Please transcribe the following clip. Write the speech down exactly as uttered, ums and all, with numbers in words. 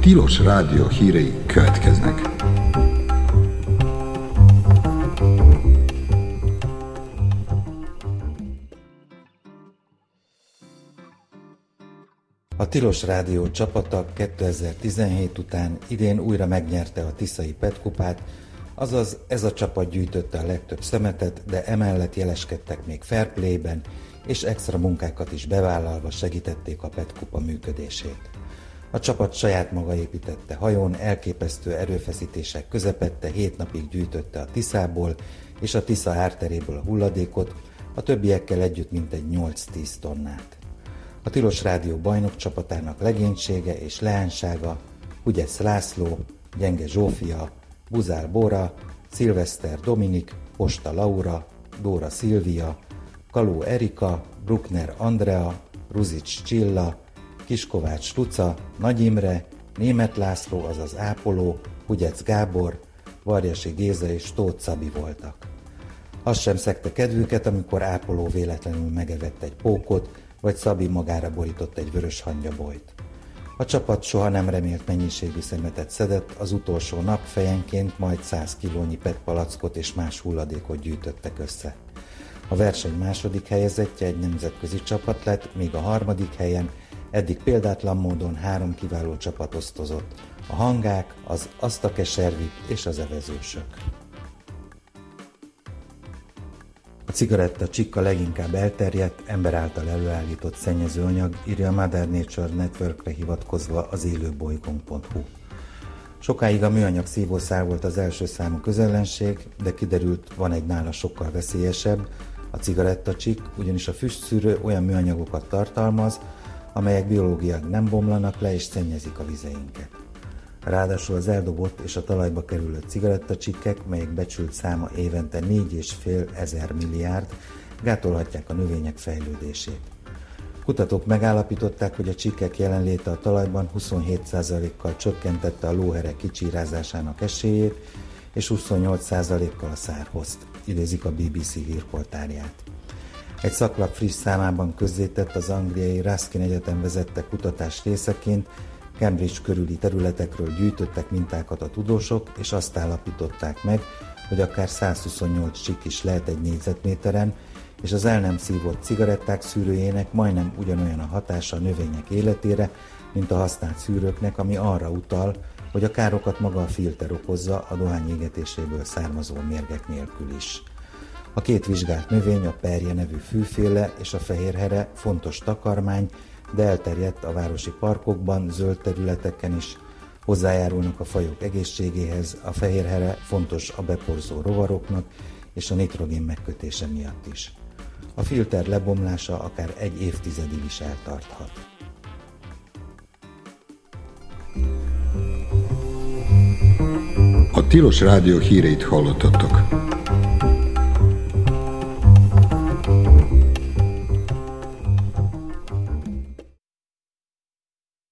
Tilos Rádió hírei következnek. A Tilos Rádió csapata kétezer-tizenhét után idén újra megnyerte a Tiszai Pet-kupát, azaz ez a csapat gyűjtötte a legtöbb szemetet, de emellett jeleskedtek még fair play-ben, és extra munkákat is bevállalva segítették a Pet-kupa működését. A csapat saját maga építette hajón, elképesztő erőfeszítések közepette hét napig gyűjtötte a Tiszából és a Tisza árteréből a hulladékot, a többiekkel együtt mintegy nyolc-tíz tonnát. A Tilos Rádió bajnok csapatának legénysége és leánysága Hugyesz László, Gyenge Zsófia, Buzál Bora, Szilveszter Dominik, Posta Laura, Dóra Szilvia, Kaló Erika, Bruckner Andrea, Ruzics Csilla, Kiskovács Luca, Nagy Imre, Németh László, azaz Ápoló, Hugyec Gábor, Varjasi Géza és Tóth Szabi voltak. Az sem szegte kedvüket, amikor Ápoló véletlenül megevett egy pókot, vagy Szabi magára borított egy vörös hangyabolyt. A csapat soha nem remélt mennyiségű szemetet szedett, az utolsó nap fejenként majd száz kilónyi petpalackot és más hulladékot gyűjtöttek össze. A verseny második helyezettje egy nemzetközi csapat lett, míg a harmadik helyen eddig példátlan módon három kiváló csapat osztozott: a Hangák, az Asztakeservik és az Evezősök. A cigaretta csikka leginkább elterjedt, ember által előállított szennyezőanyag, írja a Mother Nature Networkre hivatkozva az élőbolygónk pont hu. Sokáig a műanyag szívószál volt az első számú közellenség, de kiderült, van egy nála sokkal veszélyesebb, a cigarettacsik, ugyanis a füstszűrő olyan műanyagokat tartalmaz, amelyek biológiailag nem bomlanak le és szennyezik a vizeinket. Ráadásul az eldobott és a talajba kerülő cigarettacsikkek, melyek becsült száma évente négy és fél ezer milliárd, gátolhatják a növények fejlődését. Kutatók megállapították, hogy a csikkek jelenléte a talajban huszonhét százalékkal csökkentette a lóherek kicsírázásának esélyét, és huszonnyolc százalékkal a szárhozt, idézik a bé bé cé hírportálját. Egy szaklap friss számában közzétett az angliai Ruskin Egyetem vezette kutatás részeként Cambridge körüli területekről gyűjtöttek mintákat a tudósok, és azt állapították meg, hogy akár százhuszonnyolc csikk is lehet egy négyzetméteren, és az el nem szívott cigaretták szűrőjének majdnem ugyanolyan a hatása a növények életére, mint a használt szűrőknek, ami arra utal, hogy a károkat maga a filter okozza a dohány égetéséből származó mérgek nélkül is. A két vizsgált növény, a perje nevű fűféle és a fehérhere fontos takarmány, de elterjedt a városi parkokban, zöld területeken is, hozzájárulnak a fajok egészségéhez, a fehérhere fontos a beporzó rovaroknak és a nitrogén megkötése miatt is. A filter lebomlása akár egy évtizedig is eltarthat. A Tilos Rádió híreit hallottatok.